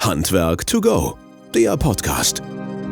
Handwerk to go, der Podcast.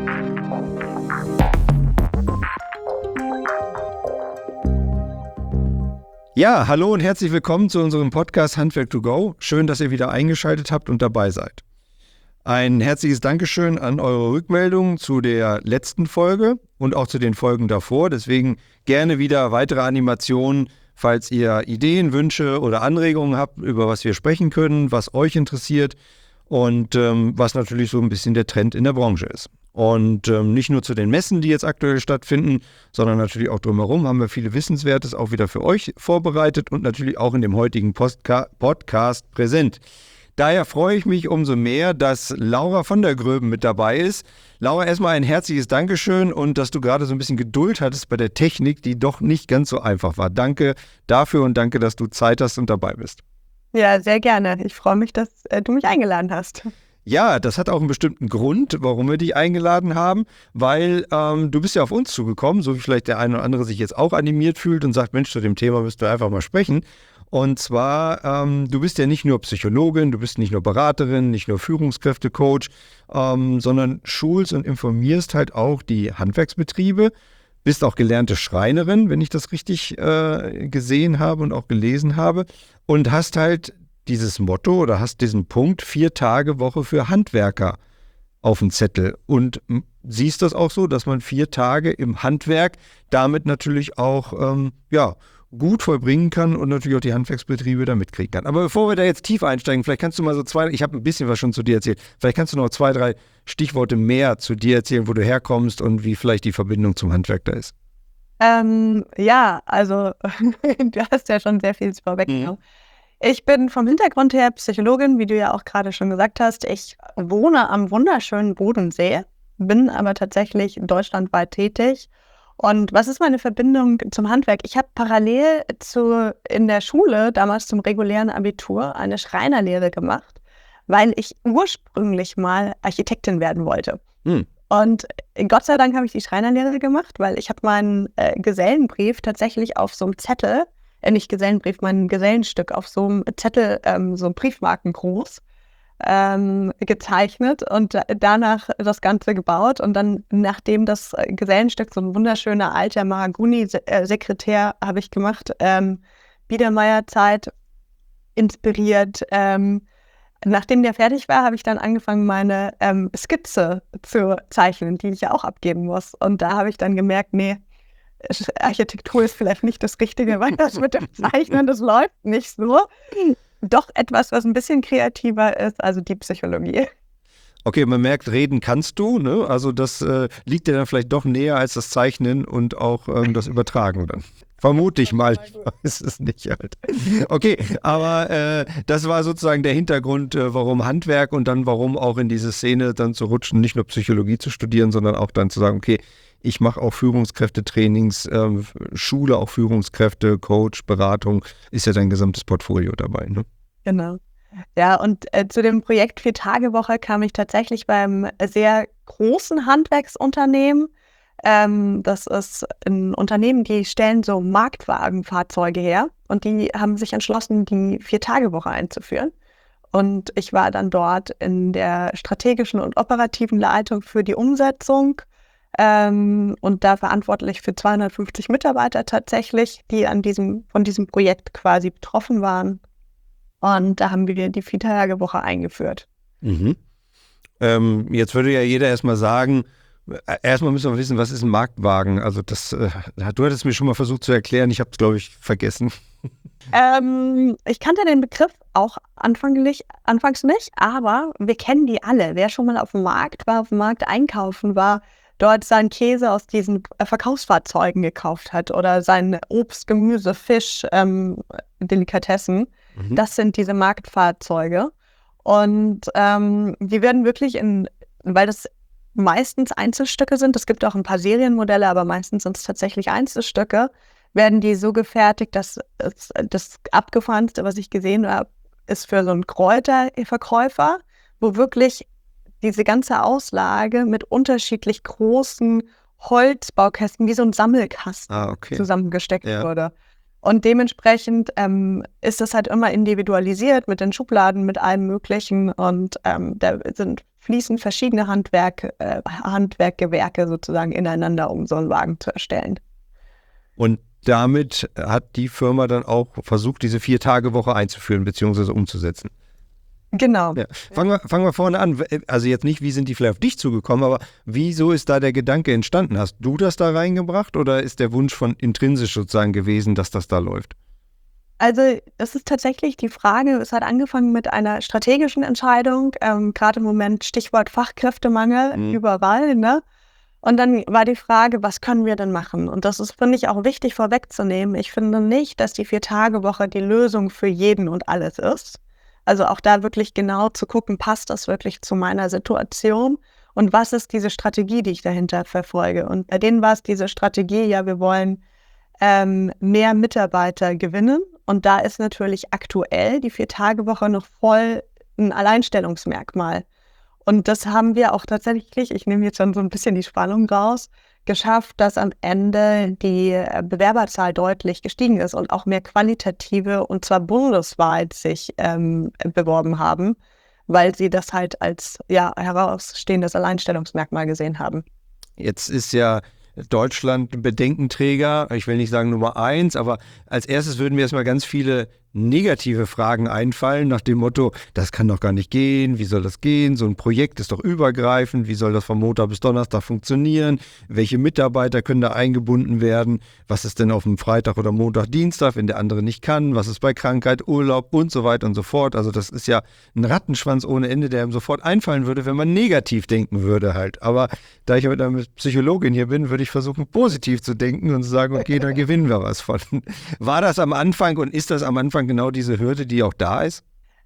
Ja, hallo und herzlich willkommen zu unserem Podcast Handwerk to go. Schön, dass ihr wieder eingeschaltet habt und dabei seid. Ein herzliches Dankeschön an eure Rückmeldungen zu der letzten Folge und auch zu den Folgen davor. Deswegen gerne wieder weitere Animationen, falls ihr Ideen, Wünsche oder Anregungen habt, über was wir sprechen können, was euch interessiert und was natürlich so ein bisschen der Trend in der Branche ist. Und nicht nur zu den Messen, die jetzt aktuell stattfinden, sondern natürlich auch drumherum haben wir viele Wissenswertes auch wieder für euch vorbereitet und natürlich auch in dem heutigen Podcast präsent. Daher freue ich mich umso mehr, dass Laura von der Gröben mit dabei ist. Laura, erstmal ein herzliches Dankeschön und dass du gerade so ein bisschen Geduld hattest bei der Technik, die doch nicht ganz so einfach war. Danke dafür und danke, dass du Zeit hast und dabei bist. Ja, sehr gerne. Ich freue mich, dass du mich eingeladen hast. Ja, das hat auch einen bestimmten Grund, warum wir dich eingeladen haben, weil du bist ja auf uns zugekommen, so wie vielleicht der eine oder andere sich jetzt auch animiert fühlt und sagt, Mensch, zu dem Thema müssten wir einfach mal sprechen. Und zwar, du bist ja nicht nur Psychologin, du bist nicht nur Beraterin, nicht nur Führungskräftecoach, sondern schulst und informierst halt auch die Handwerksbetriebe, bist auch gelernte Schreinerin, wenn ich das richtig gesehen habe und auch gelesen habe und hast halt dieses Motto oder hast diesen Punkt 4-Tage-Woche für Handwerker auf dem Zettel und siehst das auch so, dass man 4 Tage im Handwerk damit natürlich auch gut vollbringen kann und natürlich auch die Handwerksbetriebe da mitkriegen kann. Aber bevor wir da jetzt tief einsteigen, vielleicht kannst du mal so ich habe ein bisschen was schon zu dir erzählt, vielleicht kannst du noch 2, 3 Stichworte mehr zu dir erzählen, wo du herkommst und wie vielleicht die Verbindung zum Handwerk da ist. Ja, also du hast ja schon sehr viel vorweggenommen. Ich bin vom Hintergrund her Psychologin, wie du ja auch gerade schon gesagt hast. Ich wohne am wunderschönen Bodensee, bin aber tatsächlich deutschlandweit tätig. Und was ist meine Verbindung zum Handwerk? Ich habe parallel in der Schule, damals zum regulären Abitur, eine Schreinerlehre gemacht, weil ich ursprünglich mal Architektin werden wollte. Und Gott sei Dank habe ich die Schreinerlehre gemacht, weil ich habe meinen Gesellenbrief tatsächlich auf so einem Zettel, nicht Gesellenbrief, mein Gesellenstück auf so einem Zettel, so Briefmarken groß, gezeichnet und danach das Ganze gebaut. Und dann, nachdem das Gesellenstück so ein wunderschöner alter Mahagoni-Sekretär habe ich gemacht, Biedermeierzeit inspiriert. Nachdem der fertig war, habe ich dann angefangen, meine Skizze zu zeichnen, die ich ja auch abgeben muss. Und da habe ich dann gemerkt, nee, Architektur ist vielleicht nicht das Richtige, weil das mit dem Zeichnen, das läuft nicht so. Doch etwas, was ein bisschen kreativer ist, also die Psychologie. Okay, man merkt, reden kannst du, ne? Also das liegt dir dann vielleicht doch näher als das Zeichnen und auch das Übertragen dann. Vermute ich mal, ich weiß es nicht halt. Okay, aber das war sozusagen der Hintergrund, warum Handwerk und dann warum auch in diese Szene dann zu rutschen, nicht nur Psychologie zu studieren, sondern auch dann zu sagen, okay, ich mache auch Führungskräftetrainings, Schule auch Führungskräfte, Coach, Beratung, ist ja dein gesamtes Portfolio dabei, ne? Genau. Ja, und zu dem Projekt 4-Tage-Woche kam ich tatsächlich beim sehr großen Handwerksunternehmen. Das ist ein Unternehmen, die stellen so Marktwagenfahrzeuge her und die haben sich entschlossen, die 4-Tage-Woche einzuführen. Und ich war dann dort in der strategischen und operativen Leitung für die Umsetzung und da verantwortlich für 250 Mitarbeiter tatsächlich, die von diesem Projekt quasi betroffen waren. Und da haben wir die 4-Tage-Woche eingeführt. Jetzt würde ja jeder erstmal sagen, erstmal müssen wir wissen, was ist ein Marktwagen? Also du hattest mir schon mal versucht zu erklären, ich habe es, glaube ich, vergessen. Ich kannte den Begriff auch anfangs nicht, aber wir kennen die alle. Wer schon mal auf dem Markt war, auf dem Markt einkaufen war, dort seinen Käse aus diesen Verkaufsfahrzeugen gekauft hat oder sein Obst, Gemüse, Fisch, Delikatessen. Das sind diese Marktfahrzeuge. Und die werden wirklich weil das meistens Einzelstücke sind, es gibt auch ein paar Serienmodelle, aber meistens sind es tatsächlich Einzelstücke, werden die so gefertigt, dass das Abgefahrenste, was ich gesehen habe, ist für so einen Kräuterverkäufer, wo wirklich diese ganze Auslage mit unterschiedlich großen Holzbaukästen, wie so ein Sammelkasten zusammengesteckt wurde. Und dementsprechend ist das halt immer individualisiert mit den Schubladen, mit allem Möglichen. Und da fließen verschiedene Handwerkgewerke sozusagen ineinander, um so einen Wagen zu erstellen. Und damit hat die Firma dann auch versucht, diese 4-Tage-Woche einzuführen bzw. umzusetzen. Genau. Ja. Fangen wir vorne an. Also jetzt nicht, wie sind die vielleicht auf dich zugekommen, aber wieso ist da der Gedanke entstanden? Hast du das da reingebracht oder ist der Wunsch von intrinsisch sozusagen gewesen, dass das da läuft? Also das ist tatsächlich die Frage, es hat angefangen mit einer strategischen Entscheidung, gerade im Moment Stichwort Fachkräftemangel überall, ne? Und dann war die Frage, was können wir denn machen? Und das ist, finde ich, auch wichtig vorwegzunehmen. Ich finde nicht, dass die 4-Tage-Woche die Lösung für jeden und alles ist. Also auch da wirklich genau zu gucken, passt das wirklich zu meiner Situation und was ist diese Strategie, die ich dahinter verfolge. Und bei denen war es diese Strategie, ja, wir wollen mehr Mitarbeiter gewinnen. Und da ist natürlich aktuell die 4-Tage-Woche noch voll ein Alleinstellungsmerkmal. Und das haben wir auch tatsächlich, ich nehme jetzt schon so ein bisschen die Spannung raus, geschafft, dass am Ende die Bewerberzahl deutlich gestiegen ist und auch mehr qualitative, und zwar bundesweit, sich beworben haben, weil sie das halt als herausstehendes Alleinstellungsmerkmal gesehen haben. Jetzt ist ja Deutschland Bedenkenträger, ich will nicht sagen Nummer 1, aber als erstes würden mir erstmal ganz viele negative Fragen einfallen, nach dem Motto, das kann doch gar nicht gehen, wie soll das gehen, so ein Projekt ist doch übergreifend, wie soll das von Montag bis Donnerstag funktionieren, welche Mitarbeiter können da eingebunden werden, was ist denn auf dem Freitag oder Montag, Dienstag, wenn der andere nicht kann, was ist bei Krankheit, Urlaub und so weiter und so fort. Also das ist ja ein Rattenschwanz ohne Ende, der ihm sofort einfallen würde, wenn man negativ denken würde halt. Aber da ich mit einer Psychologin hier bin, würde ich versuchen, positiv zu denken und zu sagen, okay, da gewinnen wir was von. War das am Anfang und ist das am Anfang genau diese Hürde, die auch da ist?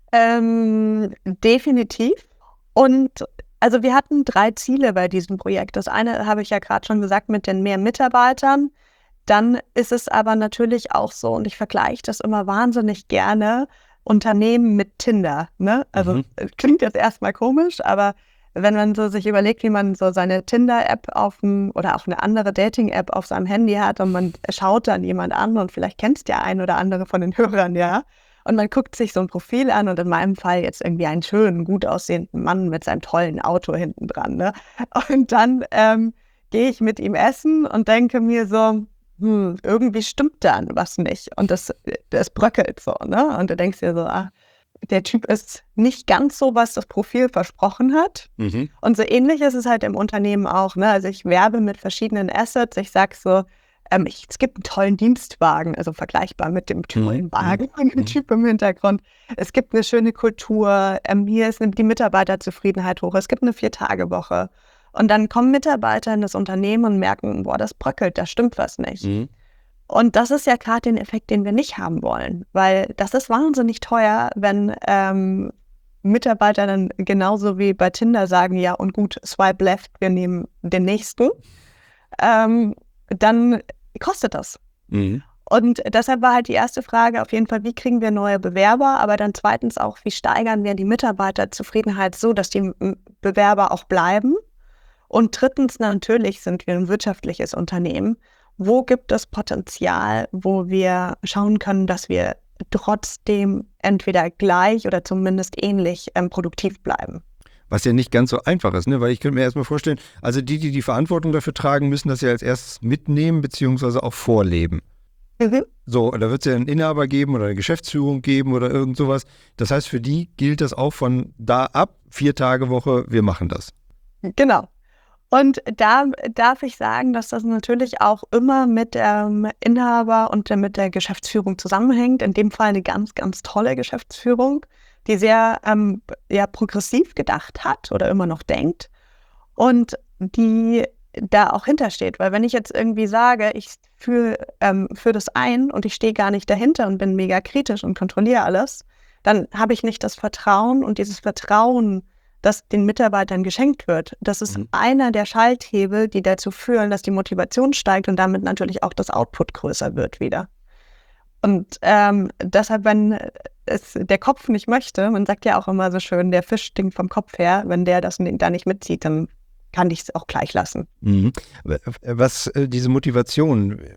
Definitiv. Und also wir hatten 3 Ziele bei diesem Projekt. Das eine habe ich ja gerade schon gesagt mit den mehr Mitarbeitern. Dann ist es aber natürlich auch so, und ich vergleiche das immer wahnsinnig gerne, Unternehmen mit Tinder. Ne? Also klingt jetzt erstmal komisch, aber wenn man so sich überlegt, wie man so seine Tinder-App oder auch eine andere Dating-App auf seinem Handy hat und man schaut dann jemand an und vielleicht kennt es der ein oder andere von den Hörern, ja. Und man guckt sich so ein Profil an und in meinem Fall jetzt irgendwie einen schönen, gut aussehenden Mann mit seinem tollen Auto hinten dran, ne. Und dann gehe ich mit ihm essen und denke mir so, irgendwie stimmt da was nicht. Und das bröckelt so, ne. Und du denkst dir so, der Typ ist nicht ganz so, was das Profil versprochen hat. Und so ähnlich ist es halt im Unternehmen auch. Ne? Also ich werbe mit verschiedenen Assets. Ich sage so, es gibt einen tollen Dienstwagen, also vergleichbar mit dem tollen Wagen und dem Typ im Hintergrund. Es gibt eine schöne Kultur. Hier ist die Mitarbeiterzufriedenheit hoch. Es gibt eine 4-Tage-Woche. Und dann kommen Mitarbeiter in das Unternehmen und merken, boah, das bröckelt, da stimmt was nicht. Und das ist ja gerade den Effekt, den wir nicht haben wollen, weil das ist wahnsinnig teuer, wenn Mitarbeiter dann genauso wie bei Tinder sagen, ja und gut, swipe left, wir nehmen den nächsten, dann kostet das. Und deshalb war halt die erste Frage auf jeden Fall, wie kriegen wir neue Bewerber, aber dann zweitens auch, wie steigern wir die Mitarbeiterzufriedenheit so, dass die Bewerber auch bleiben. Und drittens, natürlich sind wir ein wirtschaftliches Unternehmen. Wo gibt es Potenzial, wo wir schauen können, dass wir trotzdem entweder gleich oder zumindest ähnlich produktiv bleiben? Was ja nicht ganz so einfach ist, ne? Weil ich könnte mir erstmal vorstellen, also die Verantwortung dafür tragen, müssen das ja als erstes mitnehmen bzw. auch vorleben. So, da wird es ja einen Inhaber geben oder eine Geschäftsführung geben oder irgend sowas. Das heißt, für die gilt das auch von da ab, 4-Tage-Woche, wir machen das. Genau. Und da darf ich sagen, dass das natürlich auch immer mit dem Inhaber und mit der Geschäftsführung zusammenhängt. In dem Fall eine ganz, ganz tolle Geschäftsführung, die sehr progressiv gedacht hat oder immer noch denkt und die da auch hintersteht. Weil wenn ich jetzt irgendwie sage, ich führe das ein und ich stehe gar nicht dahinter und bin mega kritisch und kontrolliere alles, dann habe ich nicht das Vertrauen, und dieses Vertrauen, das den Mitarbeitern geschenkt wird, das ist einer der Schalthebel, die dazu führen, dass die Motivation steigt und damit natürlich auch das Output größer wird wieder. Und deshalb, wenn es der Kopf nicht möchte, man sagt ja auch immer so schön, der Fisch stinkt vom Kopf her, wenn der das da nicht mitzieht, dann kann ich es auch gleich lassen. Was diese Motivation,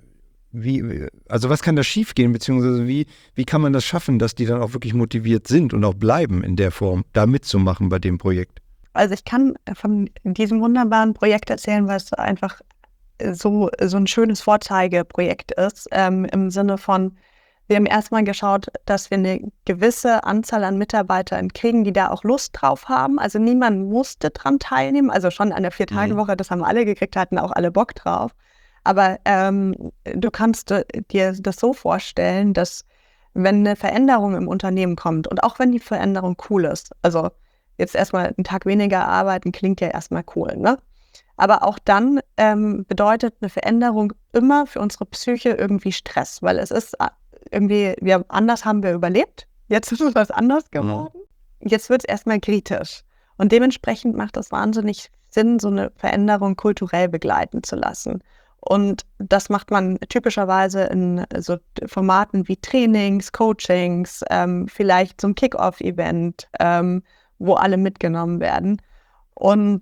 also was kann da schiefgehen, beziehungsweise wie kann man das schaffen, dass die dann auch wirklich motiviert sind und auch bleiben in der Form, da mitzumachen bei dem Projekt? Also ich kann von diesem wunderbaren Projekt erzählen, weil es einfach so ein schönes Vorzeigeprojekt ist, im Sinne von, wir haben erstmal geschaut, dass wir eine gewisse Anzahl an Mitarbeitern kriegen, die da auch Lust drauf haben. Also niemand musste dran teilnehmen, also schon an der 4-Tage-Woche, das haben alle gekriegt, hatten auch alle Bock drauf. Aber du kannst dir das so vorstellen, dass wenn eine Veränderung im Unternehmen kommt und auch wenn die Veränderung cool ist, also jetzt erstmal einen Tag weniger arbeiten klingt ja erstmal cool, ne? Aber auch dann bedeutet eine Veränderung immer für unsere Psyche irgendwie Stress, weil es ist irgendwie, anders haben wir überlebt, jetzt ist es was anders geworden. Jetzt wird es erstmal kritisch. Und dementsprechend macht es wahnsinnig Sinn, so eine Veränderung kulturell begleiten zu lassen. Und das macht man typischerweise in so Formaten wie Trainings, Coachings, vielleicht so ein Kick-Off-Event, wo alle mitgenommen werden. Und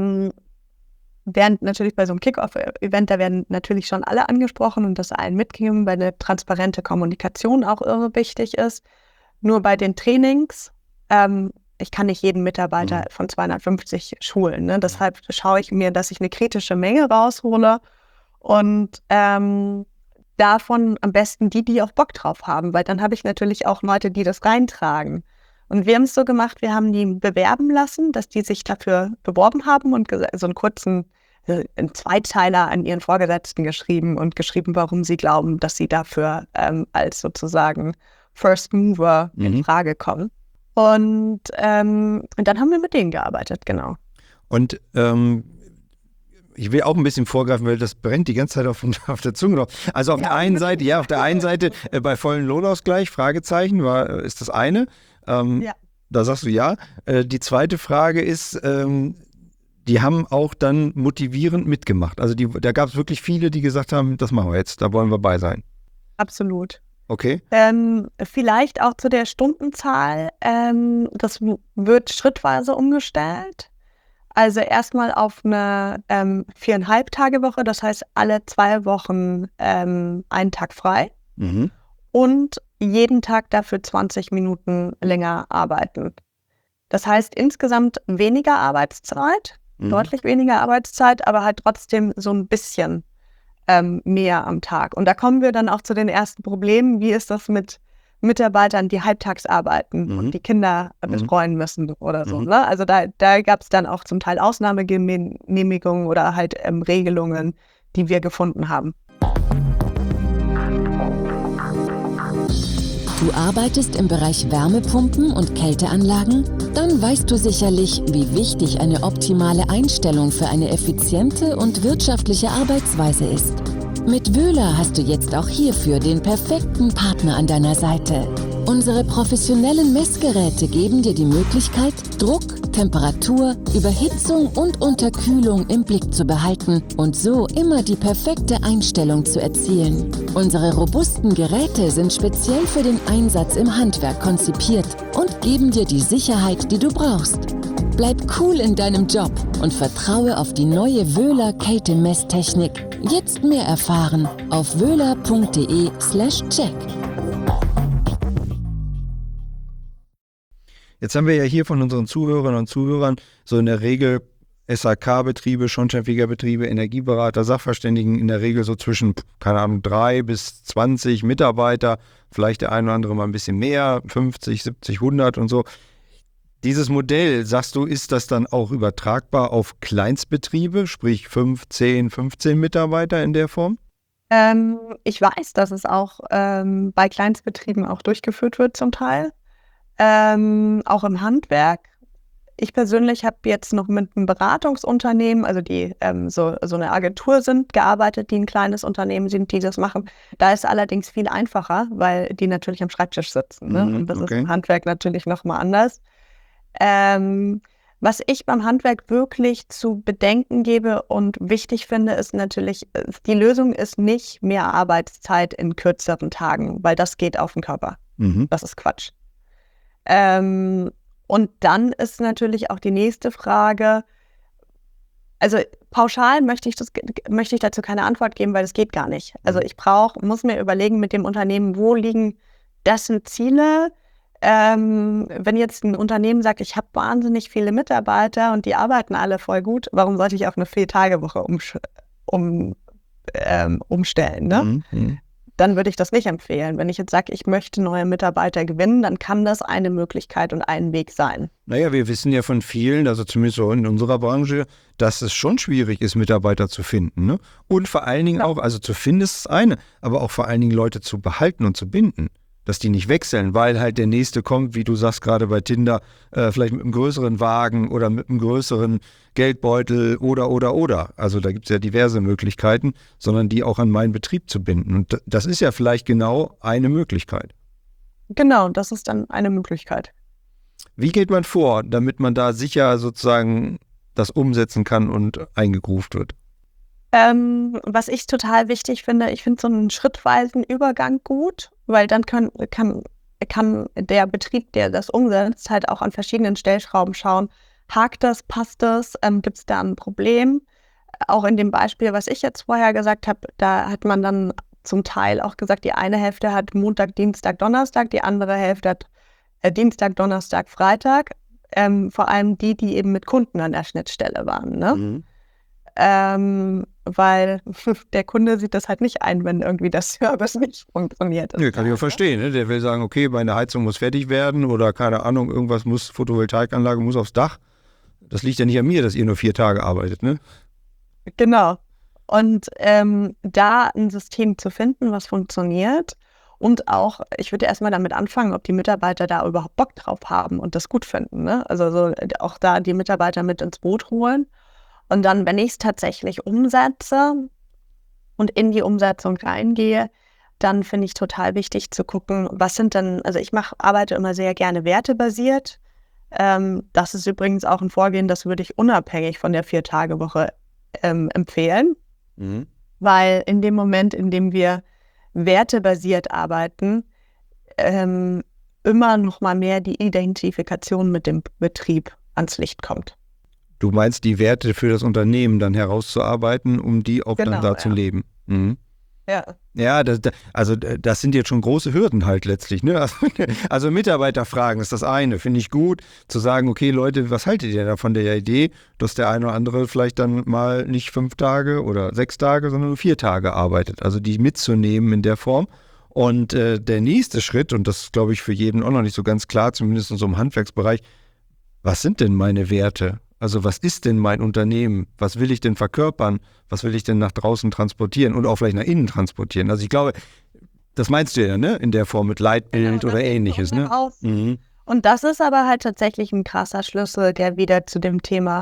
während natürlich bei so einem Kick-Off-Event, da werden natürlich schon alle angesprochen und das allen mitgegeben, weil eine transparente Kommunikation auch irre wichtig ist. Nur bei den Trainings, ich kann nicht jeden Mitarbeiter von 250 schulen, ne? Deshalb schaue ich mir, dass ich eine kritische Menge raushole und davon am besten die auch Bock drauf haben, weil dann habe ich natürlich auch Leute, die das reintragen. Und wir haben es so gemacht, wir haben die bewerben lassen, dass die sich dafür beworben haben und so einen kurzen Zweiteiler an ihren Vorgesetzten geschrieben, warum sie glauben, dass sie dafür als sozusagen First Mover in Frage kommen. Und dann haben wir mit denen gearbeitet, genau. Und ich will auch ein bisschen vorgreifen, weil das brennt die ganze Zeit auf der Zunge noch. Also auf der einen Seite, bei vollen Lohnausgleich, Fragezeichen, ist das eine. Da sagst du ja. Die zweite Frage ist, die haben auch dann motivierend mitgemacht. Also da gab es wirklich viele, die gesagt haben, das machen wir jetzt, da wollen wir bei sein. Absolut. Okay. Vielleicht auch zu der Stundenzahl. Das wird schrittweise umgestellt. Also erstmal auf eine 4,5-Tage-Woche, das heißt alle 2 Wochen einen Tag frei. Und jeden Tag dafür 20 Minuten länger arbeiten. Das heißt insgesamt weniger Arbeitszeit, deutlich weniger Arbeitszeit, aber halt trotzdem so ein bisschen mehr am Tag. Und da kommen wir dann auch zu den ersten Problemen. Wie ist das mit Mitarbeitern, die halbtags arbeiten und die Kinder betreuen müssen oder so? Ne? Also da gab es dann auch zum Teil Ausnahmegenehmigungen oder halt Regelungen, die wir gefunden haben. Du arbeitest im Bereich Wärmepumpen und Kälteanlagen? Dann weißt du sicherlich, wie wichtig eine optimale Einstellung für eine effiziente und wirtschaftliche Arbeitsweise ist. Mit Wöhler hast du jetzt auch hierfür den perfekten Partner an deiner Seite. Unsere professionellen Messgeräte geben dir die Möglichkeit, Druck, Temperatur, Überhitzung und Unterkühlung im Blick zu behalten und so immer die perfekte Einstellung zu erzielen. Unsere robusten Geräte sind speziell für den Einsatz im Handwerk konzipiert und geben dir die Sicherheit, die du brauchst. Bleib cool in deinem Job und vertraue auf die neue Wöhler Kältemesstechnik. Jetzt mehr erfahren auf wöhler.de/check. Jetzt haben wir ja hier von unseren Zuhörerinnen und Zuhörern so in der Regel SAK-Betriebe, Schornsteinfegerbetriebe, Energieberater, Sachverständigen in der Regel so zwischen, keine Ahnung, 3 bis 20 Mitarbeiter, vielleicht der eine oder andere mal ein bisschen mehr, 50, 70, 100 und so. Dieses Modell, sagst du, ist das dann auch übertragbar auf Kleinstbetriebe, sprich 5, 10, 15 Mitarbeiter in der Form? Ich weiß, dass es auch bei Kleinstbetrieben auch durchgeführt wird zum Teil. Auch im Handwerk. Ich persönlich habe jetzt noch mit einem Beratungsunternehmen, also die so eine Agentur sind, gearbeitet, die ein kleines Unternehmen sind, die das machen. Da ist es allerdings viel einfacher, weil die natürlich am Schreibtisch sitzen. Ne? Und das ist im Handwerk natürlich nochmal anders. Was ich beim Handwerk wirklich zu bedenken gebe und wichtig finde, ist natürlich, die Lösung ist nicht mehr Arbeitszeit in kürzeren Tagen, weil das geht auf den Körper. Das ist Quatsch. Und dann ist natürlich auch die nächste Frage, also pauschal möchte ich dazu keine Antwort geben, weil das geht gar nicht. Also ich muss mir überlegen mit dem Unternehmen, wo liegen dessen Ziele. Wenn jetzt ein Unternehmen sagt, ich habe wahnsinnig viele Mitarbeiter und die arbeiten alle voll gut, warum sollte ich auf eine 4-Tage-Woche umstellen? Ne? Dann würde ich das nicht empfehlen. Wenn ich jetzt sage, ich möchte neue Mitarbeiter gewinnen, dann kann das eine Möglichkeit und ein Weg sein. Naja, wir wissen ja von vielen, also zumindest so in unserer Branche, dass es schon schwierig ist, Mitarbeiter zu finden. Ne? Und vor allen Dingen auch, also zu finden ist das eine, aber auch vor allen Dingen Leute zu behalten und zu binden. Dass die nicht wechseln, weil halt der Nächste kommt, wie du sagst gerade bei Tinder, vielleicht mit einem größeren Wagen oder mit einem größeren Geldbeutel oder. Also da gibt es ja diverse Möglichkeiten, sondern die auch an meinen Betrieb zu binden. Und das ist ja vielleicht genau eine Möglichkeit. Genau, das ist dann eine Möglichkeit. Wie geht man vor, damit man da sicher sozusagen das umsetzen kann und eingegruft wird? Was ich total wichtig finde, ich finde so einen schrittweisen Übergang gut, weil dann kann der Betrieb, der das umsetzt, halt auch an verschiedenen Stellschrauben schauen, hakt das, passt das, gibt es da ein Problem? Auch in dem Beispiel, was ich jetzt vorher gesagt habe, da hat man dann zum Teil auch gesagt, die eine Hälfte hat Montag, Dienstag, Donnerstag, die andere Hälfte hat Dienstag, Donnerstag, Freitag, vor allem die eben mit Kunden an der Schnittstelle waren, ne? Weil der Kunde sieht das halt nicht ein, wenn irgendwie das Service nicht funktioniert. Ja, kann ich auch verstehen. Ne? Der will sagen, okay, meine Heizung muss fertig werden oder keine Ahnung, irgendwas muss, Photovoltaikanlage muss aufs Dach. Das liegt ja nicht an mir, dass ihr nur 4 Tage arbeitet, ne? Genau. Und da ein System zu finden, was funktioniert und auch, ich würde erstmal damit anfangen, ob die Mitarbeiter da überhaupt Bock drauf haben und das gut finden, ne? Also so auch da die Mitarbeiter mit ins Boot holen. Und dann, wenn ich es tatsächlich umsetze und in die Umsetzung reingehe, dann finde ich total wichtig zu gucken, was sind denn, also ich arbeite immer sehr gerne wertebasiert. Das ist übrigens auch ein Vorgehen, das würde ich unabhängig von der 4-Tage-Woche empfehlen. Weil in dem Moment, in dem wir wertebasiert arbeiten, immer noch mal mehr die Identifikation mit dem Betrieb ans Licht kommt. Du meinst, die Werte für das Unternehmen dann herauszuarbeiten, um die auch dann da zu leben. Ja. Ja, das sind jetzt schon große Hürden halt letztlich. Ne? Also Mitarbeiterfragen ist das eine, finde ich gut, zu sagen, okay Leute, was haltet ihr da von der Idee, dass der eine oder andere vielleicht dann mal nicht 5 Tage oder 6 Tage, sondern nur 4 Tage arbeitet. Also die mitzunehmen in der Form. Und der nächste Schritt, und das ist, glaube ich, für jeden auch noch nicht so ganz klar, zumindest in so einem Handwerksbereich, was sind denn meine Werte? Also was ist denn mein Unternehmen? Was will ich denn verkörpern? Was will ich denn nach draußen transportieren und auch vielleicht nach innen transportieren? Also ich glaube, das meinst du ja, ne? In der Form mit Leitbild oder ähnliches, ne? Und das ist aber halt tatsächlich ein krasser Schlüssel, der wieder zu dem Thema,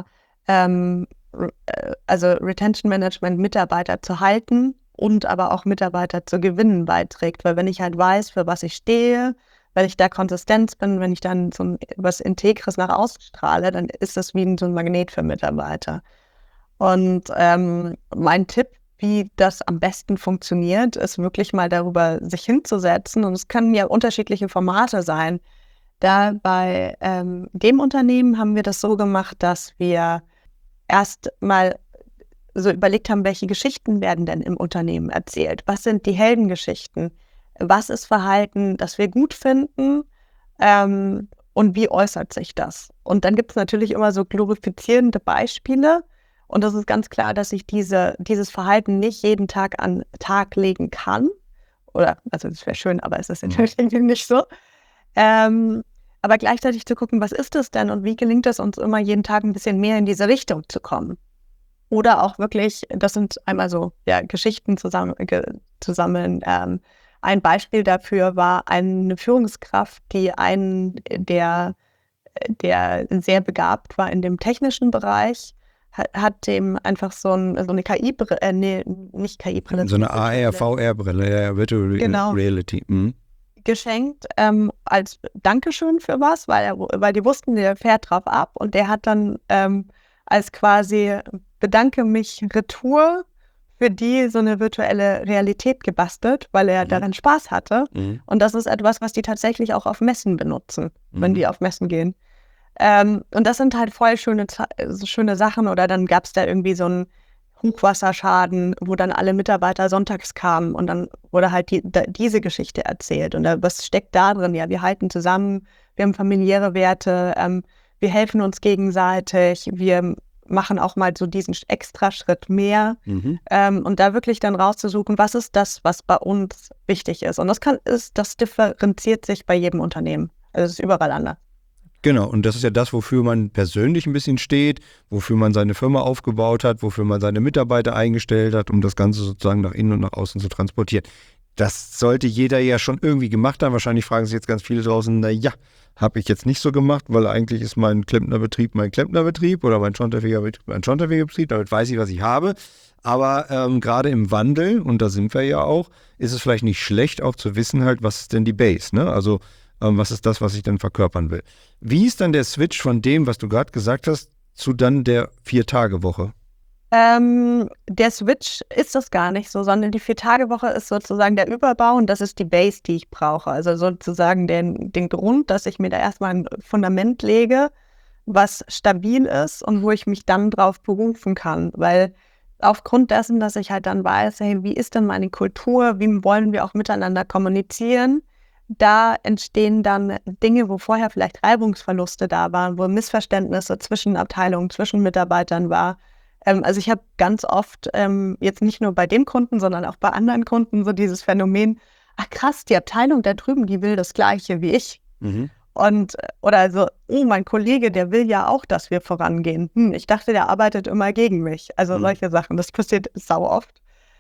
also Retention Management, Mitarbeiter zu halten und aber auch Mitarbeiter zu gewinnen beiträgt. Weil wenn ich halt weiß, für was ich stehe, weil ich da Konsistenz bin, wenn ich dann so was Integres nach außen strahle, dann ist das wie so ein Magnet für Mitarbeiter. Und mein Tipp, wie das am besten funktioniert, ist wirklich mal darüber sich hinzusetzen. Und es können ja unterschiedliche Formate sein. Da bei dem Unternehmen haben wir das so gemacht, dass wir erst mal so überlegt haben, welche Geschichten werden denn im Unternehmen erzählt? Was sind die Heldengeschichten? Was ist Verhalten, das wir gut finden und wie äußert sich das? Und dann gibt es natürlich immer so glorifizierende Beispiele und das ist ganz klar, dass ich dieses Verhalten nicht jeden Tag an den Tag legen kann. Oder, also das wäre schön, aber es ist natürlich nicht so. Aber gleichzeitig zu gucken, was ist das denn und wie gelingt es uns immer jeden Tag ein bisschen mehr in diese Richtung zu kommen? Oder auch wirklich, das sind einmal so Geschichten zu sammeln. Ein Beispiel dafür war eine Führungskraft, die der sehr begabt war in dem technischen Bereich, hat dem einfach so eine KI-Brille, nicht KI-Brille. So eine AR, VR-Brille, Virtual Reality. Geschenkt als Dankeschön für was, weil die wussten, der fährt drauf ab und der hat dann als quasi bedanke mich Retour für die so eine virtuelle Realität gebastelt, weil er daran Spaß hatte. Und das ist etwas, was die tatsächlich auch auf Messen benutzen, wenn die auf Messen gehen. Und das sind halt voll schöne Sachen. Oder dann gab es da irgendwie so einen Hochwasserschaden, wo dann alle Mitarbeiter sonntags kamen und dann wurde halt diese Geschichte erzählt. Und was steckt da drin? Ja, wir halten zusammen, wir haben familiäre Werte, wir helfen uns gegenseitig, wir machen auch mal so diesen Extraschritt mehr und da wirklich dann rauszusuchen, was ist das, was bei uns wichtig ist. Und das differenziert sich bei jedem Unternehmen. Also es ist überall anders. Genau, und das ist ja das, wofür man persönlich ein bisschen steht, wofür man seine Firma aufgebaut hat, wofür man seine Mitarbeiter eingestellt hat, um das Ganze sozusagen nach innen und nach außen zu transportieren. Das sollte jeder ja schon irgendwie gemacht haben. Wahrscheinlich fragen sich jetzt ganz viele draußen, naja, habe ich jetzt nicht so gemacht, weil eigentlich ist mein Klempnerbetrieb mein Klempnerbetrieb oder mein Schornsteinfegerbetrieb mein Schornsteinfegerbetrieb, damit weiß ich, was ich habe. Aber gerade im Wandel, und da sind wir ja auch, ist es vielleicht nicht schlecht, auch zu wissen halt, was ist denn die Base, ne? Also was ist das, was ich dann verkörpern will. Wie ist dann der Switch von dem, was du gerade gesagt hast, zu dann der 4-Tage-Woche? Der Switch ist das gar nicht so, sondern die 4-Tage-Woche ist sozusagen der Überbau und das ist die Base, die ich brauche. Also sozusagen den Grund, dass ich mir da erstmal ein Fundament lege, was stabil ist und wo ich mich dann drauf berufen kann. Weil aufgrund dessen, dass ich halt dann weiß, hey, wie ist denn meine Kultur, wie wollen wir auch miteinander kommunizieren, da entstehen dann Dinge, wo vorher vielleicht Reibungsverluste da waren, wo Missverständnisse zwischen Abteilungen, zwischen Mitarbeitern war. Also ich habe ganz oft, jetzt nicht nur bei dem Kunden, sondern auch bei anderen Kunden so dieses Phänomen, ach krass, die Abteilung da drüben, die will das Gleiche wie ich. Oder also, oh, mein Kollege, der will ja auch, dass wir vorangehen. Ich dachte, der arbeitet immer gegen mich. Also solche Sachen, das passiert sau oft.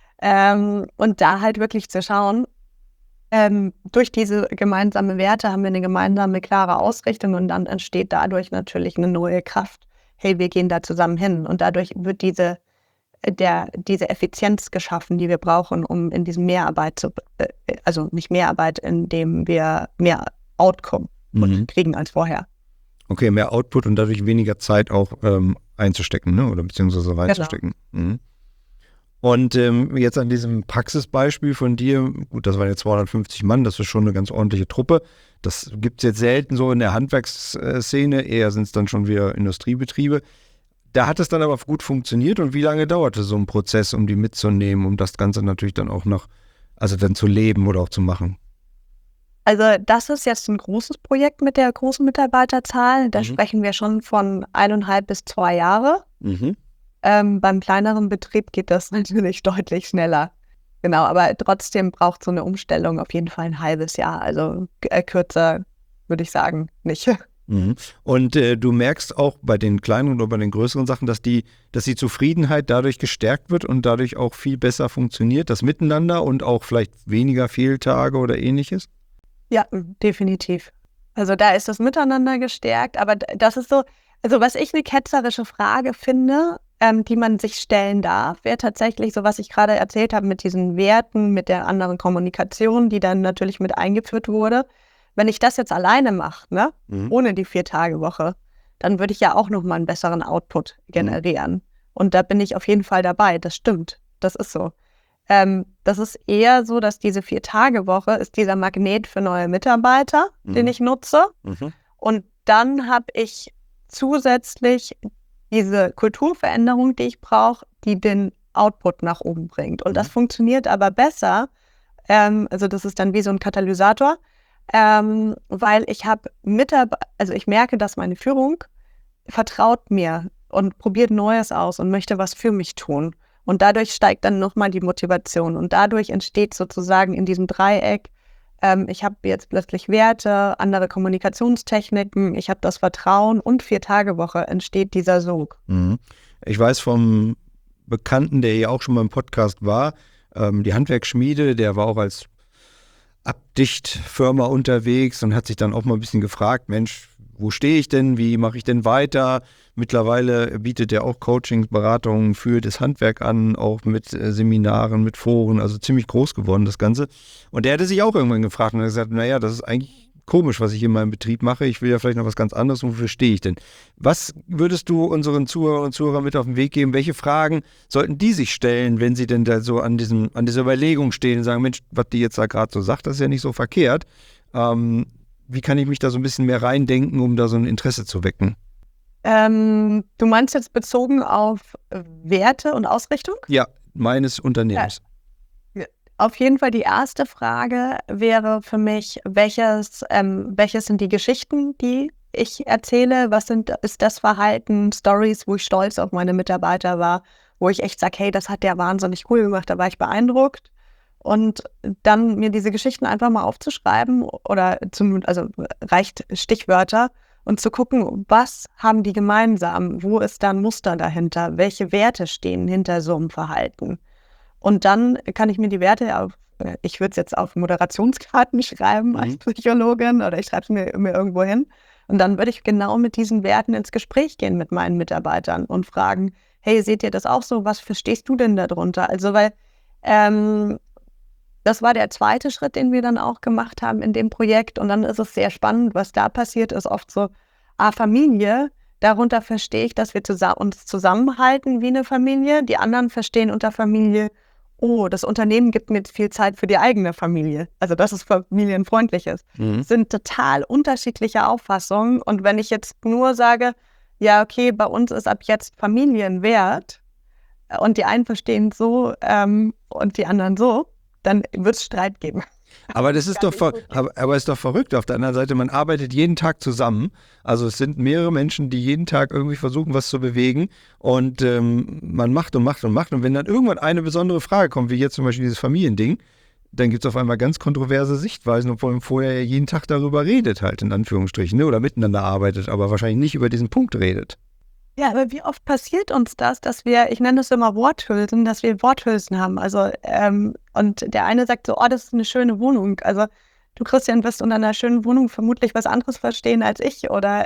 Und da halt wirklich zu schauen, durch diese gemeinsamen Werte haben wir eine gemeinsame, klare Ausrichtung und dann entsteht dadurch natürlich eine neue Kraft. Hey, wir gehen da zusammen hin und dadurch wird diese Effizienz geschaffen, die wir brauchen, um in diesem Mehrarbeit also nicht Mehrarbeit, indem wir mehr Outcome kriegen als vorher. Okay, mehr Output und dadurch weniger Zeit auch einzustecken, ne? Oder beziehungsweise reinzustecken. Genau. Und jetzt an diesem Praxisbeispiel von dir, gut, das waren jetzt 250 Mann, das ist schon eine ganz ordentliche Truppe. Das gibt es jetzt selten so in der Handwerksszene, eher sind es dann schon wieder Industriebetriebe. Da hat es dann aber gut funktioniert und wie lange dauerte so ein Prozess, um die mitzunehmen, um das Ganze natürlich dann auch dann zu leben oder auch zu machen? Also das ist jetzt ein großes Projekt mit der großen Mitarbeiterzahl. Da sprechen wir schon von 1,5 bis 2 Jahre. Beim kleineren Betrieb geht das natürlich deutlich schneller. Genau, aber trotzdem braucht so eine Umstellung auf jeden Fall ein halbes Jahr. Also kürzer würde ich sagen nicht. Und du merkst auch bei den kleineren oder bei den größeren Sachen, dass die Zufriedenheit dadurch gestärkt wird und dadurch auch viel besser funktioniert, das Miteinander und auch vielleicht weniger Fehltage oder ähnliches? Ja, definitiv. Also da ist das Miteinander gestärkt, aber das ist so, also was ich eine ketzerische Frage finde, die man sich stellen darf, wäre tatsächlich so, was ich gerade erzählt habe mit diesen Werten, mit der anderen Kommunikation, die dann natürlich mit eingeführt wurde. Wenn ich das jetzt alleine mache, ne, ohne die 4-Tage-Woche, dann würde ich ja auch nochmal einen besseren Output generieren. Und da bin ich auf jeden Fall dabei, das stimmt, das ist so. Das ist eher so, dass diese 4-Tage-Woche ist dieser Magnet für neue Mitarbeiter, den ich nutze. Und dann habe ich zusätzlich diese Kulturveränderung, die ich brauche, die den Output nach oben bringt. Und das funktioniert aber besser, also das ist dann wie so ein Katalysator, weil ich habe ich merke, dass meine Führung vertraut mir und probiert Neues aus und möchte was für mich tun. Und dadurch steigt dann nochmal die Motivation und dadurch entsteht sozusagen in diesem Dreieck, ich habe jetzt plötzlich Werte, andere Kommunikationstechniken, ich habe das Vertrauen und 4-Tage-Woche entsteht dieser Sog. Ich weiß vom Bekannten, der ja auch schon mal im Podcast war, die Handwerksschmiede, der war auch als Abdichtfirma unterwegs und hat sich dann auch mal ein bisschen gefragt, Mensch, wo stehe ich denn, wie mache ich denn weiter? Mittlerweile bietet er auch Coachings, Beratungen für das Handwerk an, auch mit Seminaren, mit Foren, also ziemlich groß geworden das Ganze. Und der hatte sich auch irgendwann gefragt und hat gesagt, naja, das ist eigentlich komisch, was ich in meinem Betrieb mache. Ich will ja vielleicht noch was ganz anderes. Wofür stehe ich denn? Was würdest du unseren Zuhörern und Zuhörern mit auf den Weg geben? Welche Fragen sollten die sich stellen, wenn sie denn da so an dieser Überlegung stehen und sagen, Mensch, was die jetzt da gerade so sagt, das ist ja nicht so verkehrt. wie kann ich mich da so ein bisschen mehr reindenken, um da so ein Interesse zu wecken? Du meinst jetzt bezogen auf Werte und Ausrichtung? Ja, meines Unternehmens. Auf jeden Fall die erste Frage wäre für mich, welches sind die Geschichten, die ich erzähle? Ist das Verhalten, Stories, wo ich stolz auf meine Mitarbeiter war, wo ich echt sage, hey, das hat der wahnsinnig cool gemacht, da war ich beeindruckt. Und dann mir diese Geschichten einfach mal aufzuschreiben also reicht Stichwörter und zu gucken, was haben die gemeinsam, wo ist da ein Muster dahinter, welche Werte stehen hinter so einem Verhalten. Und dann kann ich mir die Werte ich würde es jetzt auf Moderationskarten schreiben als Psychologin oder ich schreibe es mir irgendwo hin. Und dann würde ich genau mit diesen Werten ins Gespräch gehen mit meinen Mitarbeitern und fragen, hey, seht ihr das auch so? Was verstehst du denn darunter? Also, weil das war der zweite Schritt, den wir dann auch gemacht haben in dem Projekt. Und dann ist es sehr spannend, was da passiert ist. Oft so, Familie, darunter verstehe ich, dass wir uns zusammenhalten wie eine Familie. Die anderen verstehen unter Familie, oh, das Unternehmen gibt mir viel Zeit für die eigene Familie. Also, dass es familienfreundlich ist. Das sind total unterschiedliche Auffassungen. Und wenn ich jetzt nur sage, ja, okay, bei uns ist ab jetzt Familienwert und die einen verstehen so und die anderen so, dann wird es Streit geben. Aber das ist aber ist doch verrückt. Auf der anderen Seite, man arbeitet jeden Tag zusammen. Also es sind mehrere Menschen, die jeden Tag irgendwie versuchen, was zu bewegen. Und man macht und macht und macht. Und wenn dann irgendwann eine besondere Frage kommt, wie jetzt zum Beispiel dieses Familiending, dann gibt es auf einmal ganz kontroverse Sichtweisen, obwohl man vorher ja jeden Tag darüber redet, halt in Anführungsstrichen, ne? Oder miteinander arbeitet, aber wahrscheinlich nicht über diesen Punkt redet. Ja, aber wie oft passiert uns das, dass ich nenne das immer Worthülsen, dass wir Worthülsen haben. Also, und der eine sagt so, oh, das ist eine schöne Wohnung. Also, du, Christian, wirst unter einer schönen Wohnung vermutlich was anderes verstehen als ich. Oder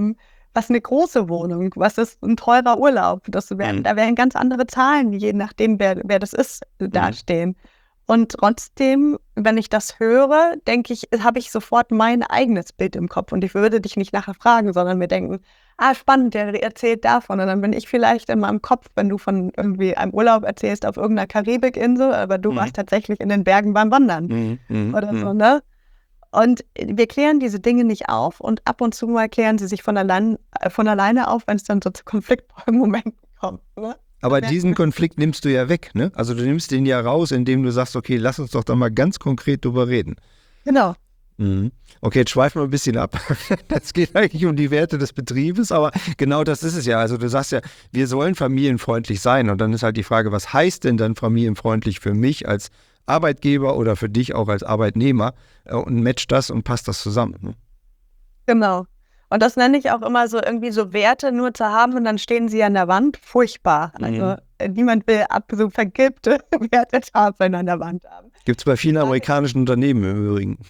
was eine große Wohnung, was ist ein teurer Urlaub. Da werden ganz andere Zahlen, je nachdem, wer das ist, dastehen. Und trotzdem, wenn ich das höre, denke ich, habe ich sofort mein eigenes Bild im Kopf. Und ich würde dich nicht nachher fragen, sondern mir denken, spannend, der erzählt davon. Und dann bin ich vielleicht in meinem Kopf, wenn du von irgendwie einem Urlaub erzählst auf irgendeiner Karibikinsel, aber du warst tatsächlich in den Bergen beim Wandern oder so, ne? Und wir klären diese Dinge nicht auf und ab und zu mal klären sie sich von alleine auf, wenn es dann so zu Konfliktmomenten kommt, ne? Aber diesen Konflikt nimmst du ja weg, ne? Also du nimmst den ja raus, indem du sagst, okay, lass uns doch da mal ganz konkret drüber reden. Genau. Okay, jetzt schweifen wir ein bisschen ab. Es geht eigentlich um die Werte des Betriebes, aber genau das ist es ja. Also du sagst ja, wir sollen familienfreundlich sein und dann ist halt die Frage, was heißt denn dann familienfreundlich für mich als Arbeitgeber oder für dich auch als Arbeitnehmer und matcht das und passt das zusammen? Ne? Genau. Und das nenne ich auch immer so irgendwie so Werte nur zu haben und dann stehen sie an der Wand. Furchtbar. Also niemand will so vergilbte Wertetafeln an der Wand haben. Gibt es bei vielen amerikanischen Unternehmen im Übrigen.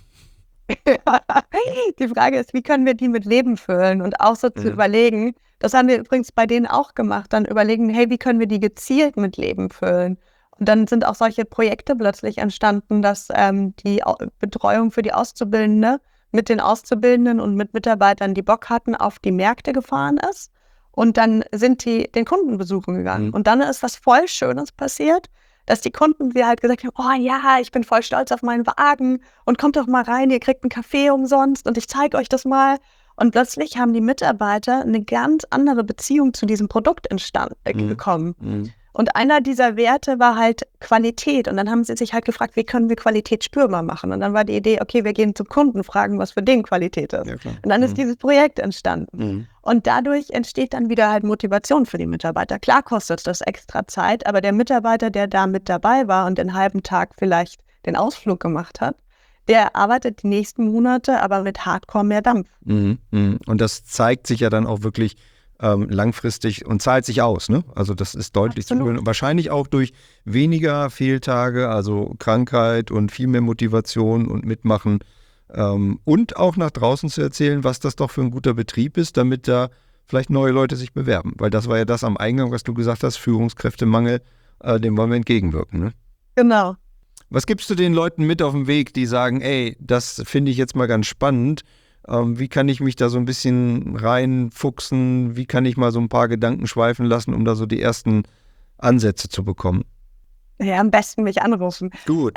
Die Frage ist, wie können wir die mit Leben füllen und auch so zu überlegen, das haben wir übrigens bei denen auch gemacht, dann überlegen, hey, wie können wir die gezielt mit Leben füllen? Und dann sind auch solche Projekte plötzlich entstanden, dass die Betreuung für die Auszubildende mit den Auszubildenden und mit Mitarbeitern, die Bock hatten, auf die Märkte gefahren ist. Und dann sind die den Kunden besuchen gegangen. Und dann ist was voll Schönes passiert, dass die Kunden sie halt gesagt haben, oh ja, ich bin voll stolz auf meinen Wagen und kommt doch mal rein, ihr kriegt einen Kaffee umsonst und ich zeige euch das mal. Und plötzlich haben die Mitarbeiter eine ganz andere Beziehung zu diesem Produkt bekommen. Und einer dieser Werte war halt Qualität. Und dann haben sie sich halt gefragt, wie können wir Qualität spürbar machen? Und dann war die Idee, okay, wir gehen zum Kunden, fragen, was für den Qualität ist. Ja, und dann ist dieses Projekt entstanden. Und dadurch entsteht dann wieder halt Motivation für die Mitarbeiter. Klar kostet das extra Zeit, aber der Mitarbeiter, der da mit dabei war und den halben Tag vielleicht den Ausflug gemacht hat, der arbeitet die nächsten Monate aber mit Hardcore mehr Dampf. Und das zeigt sich ja dann auch wirklich langfristig und zahlt sich aus, ne? Also das ist deutlich zu spüren. Wahrscheinlich auch durch weniger Fehltage, also Krankheit und viel mehr Motivation und Mitmachen und auch nach draußen zu erzählen, was das doch für ein guter Betrieb ist, damit da vielleicht neue Leute sich bewerben. Weil das war ja das am Eingang, was du gesagt hast, Führungskräftemangel, dem wollen wir entgegenwirken, ne? Genau. Was gibst du den Leuten mit auf den Weg, die sagen, ey, das finde ich jetzt mal ganz spannend, wie kann ich mich da so ein bisschen reinfuchsen, wie kann ich mal so ein paar Gedanken schweifen lassen, um da so die ersten Ansätze zu bekommen? Ja, am besten mich anrufen. Gut.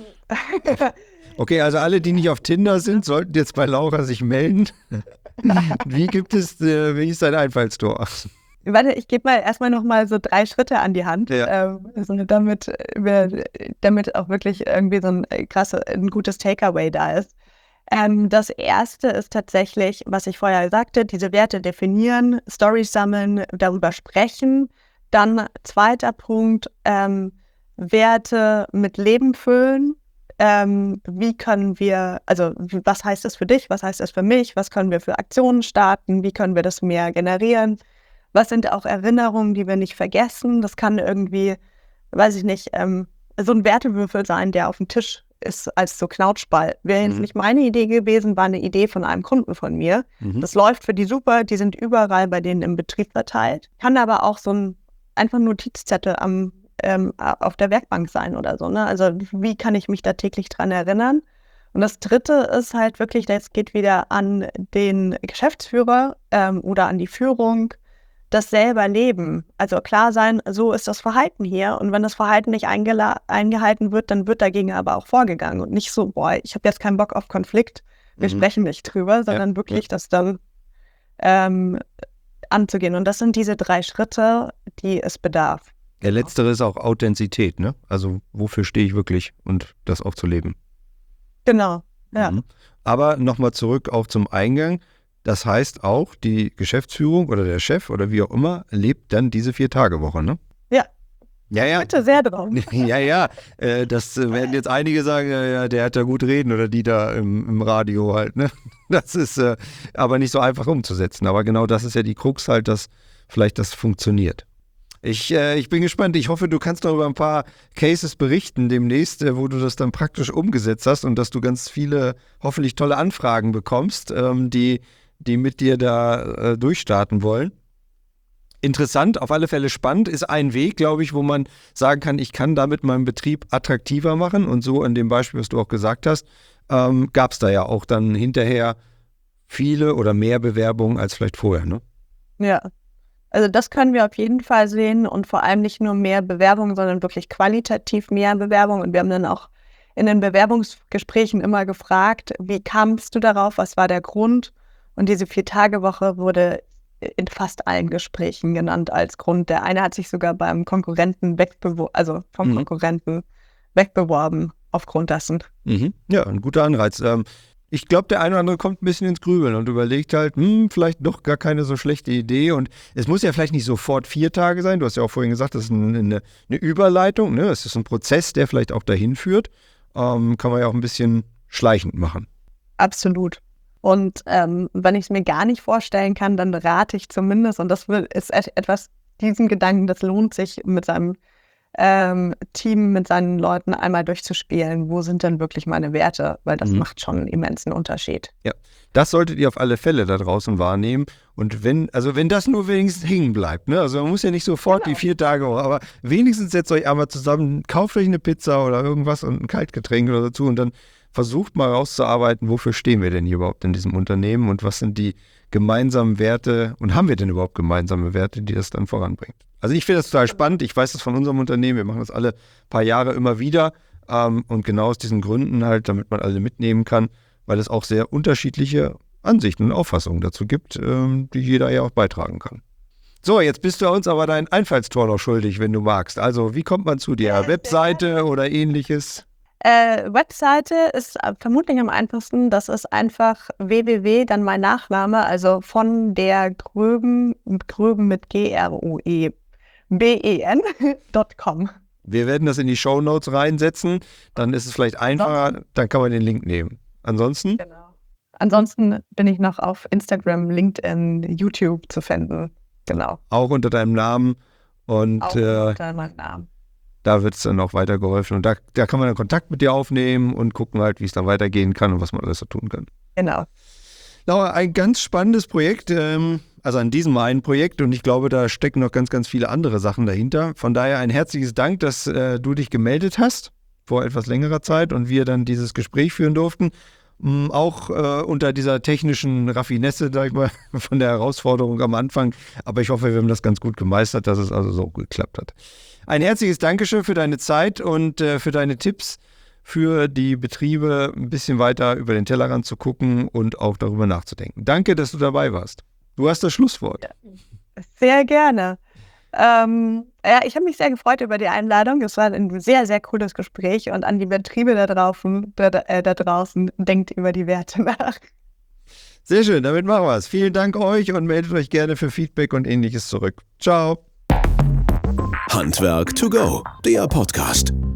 Okay, also alle, die nicht auf Tinder sind, sollten jetzt bei Laura sich melden. Wie ist dein Einfallstor? Warte, ich gebe mal erstmal nochmal so 3 Schritte an die Hand, Ja. damit auch wirklich irgendwie so ein gutes Takeaway da ist. Das erste ist tatsächlich, was ich vorher sagte, diese Werte definieren, Storys sammeln, darüber sprechen. Dann zweiter Punkt, Werte mit Leben füllen. Wie können wir, also was heißt das für dich, was heißt das für mich, was können wir für Aktionen starten, wie können wir das mehr generieren, was sind auch Erinnerungen, die wir nicht vergessen, das kann irgendwie, weiß ich nicht, so ein Wertewürfel sein, der auf dem Tisch ist als so Knautschball. Wäre jetzt nicht meine Idee gewesen, war eine Idee von einem Kunden von mir. Das läuft für die super, die sind überall bei denen im Betrieb verteilt. Kann aber auch so ein einfach Notizzettel auf der Werkbank sein oder so. Ne? Also wie kann ich mich da täglich dran erinnern? Und das Dritte ist halt wirklich, das geht wieder an den Geschäftsführer oder an die Führung, das selber leben. Also klar sein, so ist das Verhalten hier. Und wenn das Verhalten nicht eingehalten wird, dann wird dagegen aber auch vorgegangen. Und nicht so, boah, ich habe jetzt keinen Bock auf Konflikt, wir sprechen nicht drüber, sondern wirklich das dann anzugehen. Und das sind diese 3 Schritte, die es bedarf. Der letztere ist auch Authentizität, ne? Also wofür stehe ich wirklich und das auch zu leben. Genau, ja. Aber nochmal zurück auch zum Eingang. Das heißt auch, die Geschäftsführung oder der Chef oder wie auch immer lebt dann diese 4-Tage-Woche, ne? Ja. Ja. Bitte sehr drauf. Ja. Das werden jetzt einige sagen, ja, der hat da gut reden oder die da im Radio halt, ne? Das ist aber nicht so einfach umzusetzen. Aber genau das ist ja die Krux halt, dass vielleicht das funktioniert. Ich bin gespannt. Ich hoffe, du kannst noch über ein paar Cases berichten demnächst, wo du das dann praktisch umgesetzt hast und dass du ganz viele, hoffentlich tolle Anfragen bekommst, die mit dir da durchstarten wollen. Interessant, auf alle Fälle spannend, ist ein Weg, glaube ich, wo man sagen kann, ich kann damit meinen Betrieb attraktiver machen. Und so in dem Beispiel, was du auch gesagt hast, gab es da ja auch dann hinterher viele oder mehr Bewerbungen als vielleicht vorher, ne? Ja. Also das können wir auf jeden Fall sehen und vor allem nicht nur mehr Bewerbungen, sondern wirklich qualitativ mehr Bewerbungen. Und wir haben dann auch in den Bewerbungsgesprächen immer gefragt, wie kamst du darauf, was war der Grund? Und diese 4-Tage-Woche wurde in fast allen Gesprächen genannt als Grund. Der eine hat sich sogar beim Konkurrenten Konkurrenten wegbeworben aufgrund dessen. Ja, ein guter Anreiz. Ich glaube, der eine oder andere kommt ein bisschen ins Grübeln und überlegt halt, vielleicht doch gar keine so schlechte Idee. Und es muss ja vielleicht nicht sofort 4 Tage sein. Du hast ja auch vorhin gesagt, das ist eine Überleitung. Ne? Es ist ein Prozess, der vielleicht auch dahin führt. Kann man ja auch ein bisschen schleichend machen. Absolut. Und wenn ich es mir gar nicht vorstellen kann, dann rate ich zumindest, und das ist etwas, diesen Gedanken, das lohnt sich mit seinem Team, mit seinen Leuten einmal durchzuspielen, wo sind denn wirklich meine Werte, weil das macht schon einen immensen Unterschied. Ja, das solltet ihr auf alle Fälle da draußen wahrnehmen und wenn das nur wenigstens hängen bleibt, ne? Also man muss ja nicht sofort die 4 Tage, aber wenigstens setzt euch einmal zusammen, kauft euch eine Pizza oder irgendwas und ein Kaltgetränk oder dazu und dann versucht mal rauszuarbeiten, wofür stehen wir denn hier überhaupt in diesem Unternehmen und was sind die gemeinsamen Werte und haben wir denn überhaupt gemeinsame Werte, die das dann voranbringen? Also ich finde das total spannend. Ich weiß das von unserem Unternehmen. Wir machen das alle paar Jahre immer wieder und genau aus diesen Gründen halt, damit man alle mitnehmen kann, weil es auch sehr unterschiedliche Ansichten und Auffassungen dazu gibt, die jeder ja auch beitragen kann. So, jetzt bist du uns aber dein Einfallstor noch schuldig, wenn du magst. Also wie kommt man zu dir? Webseite oder ähnliches? Webseite ist vermutlich am einfachsten. Das ist einfach www, dann mein Nachname, also von der Gröben mit GROEBEN.com. Wir werden das in die Shownotes reinsetzen, dann ist es vielleicht einfacher, dann kann man den Link nehmen. Ansonsten? Genau. Ansonsten bin ich noch auf Instagram, LinkedIn, YouTube zu finden. Genau. Auch unter deinem Namen und auch unter meinem Namen. Da wird es dann auch weitergeholfen und da kann man dann Kontakt mit dir aufnehmen und gucken halt, wie es dann weitergehen kann und was man alles so tun kann. Genau. Laura, ein ganz spannendes Projekt, also an diesem einen Projekt und ich glaube, da stecken noch ganz, ganz viele andere Sachen dahinter. Von daher ein herzliches Dank, dass du dich gemeldet hast vor etwas längerer Zeit und wir dann dieses Gespräch führen durften. Auch unter dieser technischen Raffinesse, sag ich mal, von der Herausforderung am Anfang. Aber ich hoffe, wir haben das ganz gut gemeistert, dass es also so geklappt hat. Ein herzliches Dankeschön für deine Zeit und für deine Tipps für die Betriebe, ein bisschen weiter über den Tellerrand zu gucken und auch darüber nachzudenken. Danke, dass du dabei warst. Du hast das Schlusswort. Ja, sehr gerne. Ja, ich habe mich sehr gefreut über die Einladung. Es war ein sehr, sehr cooles Gespräch und an die Betriebe da draußen, denkt über die Werte nach. Sehr schön, damit machen wir es. Vielen Dank euch und meldet euch gerne für Feedback und Ähnliches zurück. Ciao. Handwerk to go, der Podcast.